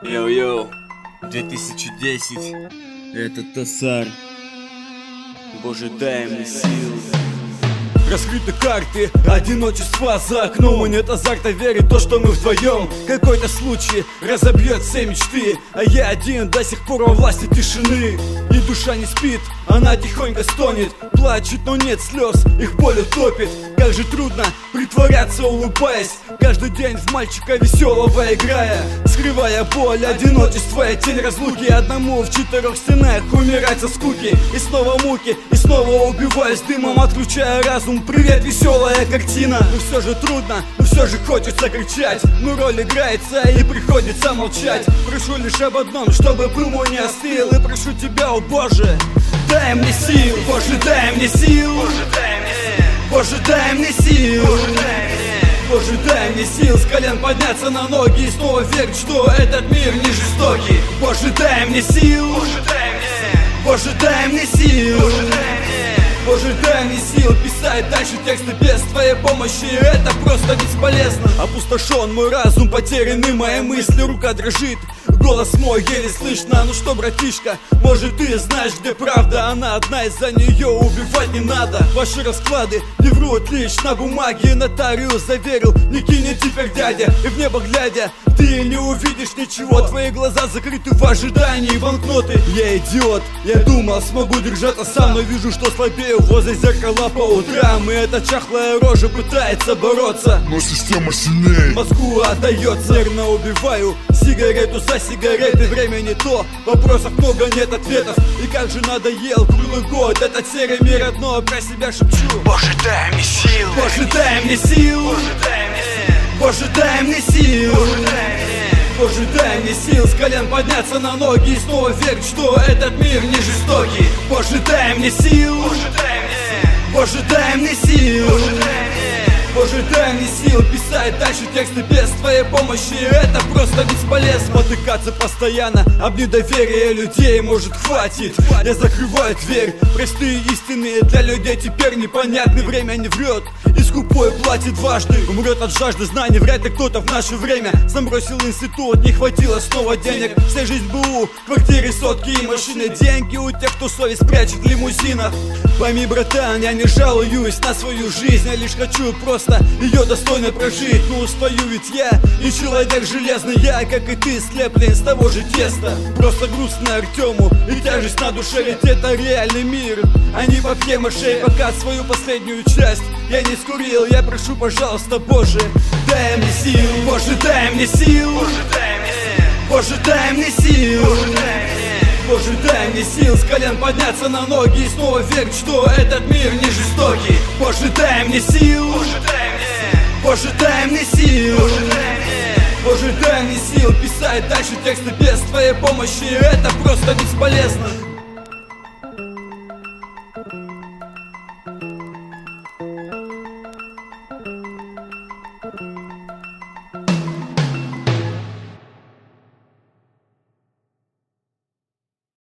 Йоу-йоу, 2010, это Тасар. Боже, дай мне сил. Раскрыты карты, одиночество за окном. И нет азарта верить в то, что мы вдвоем. Какой-то случай разобьет все мечты, а я один до сих пор во власти тишины. И душа не спит, она тихонько стонет, плачет, но нет слез, их боль утопит. Как же трудно притворяться, улыбаясь, каждый день в мальчика веселого играя, скрывая боль, одиночество и тень разлуки. Одному в 4 стенах умирать со скуки. И снова муки, и снова убиваюсь дымом, отключая разум. Привет, веселая картина. Но все же трудно, но все же хочется кричать. Но роль играется и приходится молчать. Прошу лишь об одном, чтобы пыл мой не остыл. И прошу тебя, о Боже, дай мне сил. Боже, дай мне сил. Боже, дай мне сил. Боже, дай мне сил с колен подняться на ноги и снова верить, что этот мир не жестокий. Боже, дай мне сил. Боже, дай мне сил. Боже, дай мне сил писать дальше тексты без твоей помощи. Это просто бесполезно. Опустошен мой разум, потеряны мои мысли, рука дрожит, голос мой еле слышно. Ну что, братишка, может ты знаешь, где правда? Она одна, и за нее убивать не надо. Ваши расклады не врут лишь на бумаге. Нотариус заверил, не кинет теперь дядя. И в небо глядя, ты не увидишь ничего. Твои глаза закрыты в ожидании банкноты. Я идиот, я думал, смогу держаться сам, но вижу, что слабею возле зеркала по утрам. И эта чахлая рожа пытается бороться, но система сильнее. мозгу отдается. Нервно убиваю сигарету за сигаретой. Время не то, вопросов много, нет ответов. И как же надоел круглый год этот серый мир. Одно про себя шепчу: Боже, дай мне сил. Боже, дай мне сил. Боже, дай мне сил. Боже, дай мне сил с колен подняться на ноги и снова верить, что этот мир не жестокий. Боже, дай мне сил. Боже, дай мне сил. Боже, дай мне сил писать дальше тексты без твоей помощи. Это просто бесполезно. Потыкаться постоянно об недоверие людей, может, хватит. Я закрываю дверь. Простые истины для людей теперь непонятны. Время не врет, и скупой платит дважды. Умрет от жажды знаний, вряд ли кто-то в наше время. Сам бросил институт, не хватило снова денег. Вся жизнь БУ, квартиры, сотки и машины. Деньги у тех, кто совесть прячет в лимузинах. Пойми, братан, я не жалуюсь на свою жизнь. Я лишь хочу просто ее достойно прожить. Но устаю ведь я и человек железный. Я, как и ты, слеплен из того же теста. Просто грустно Артему и тяжесть на душе. Ведь это реальный мир, а не папье-маше. Пока свою последнюю часть я не скурил, я прошу, пожалуйста, Боже, дай мне сил. Боже, дай мне сил. Боже, дай мне сил. Боже, дай мне сил с колен подняться на ноги и снова верить, что этот мир не жестокий. Боже, дай мне сил. Боже, дай мне сил. Боже, дай мне сил писать дальше тексты без твоей помощи. Это просто бесполезно.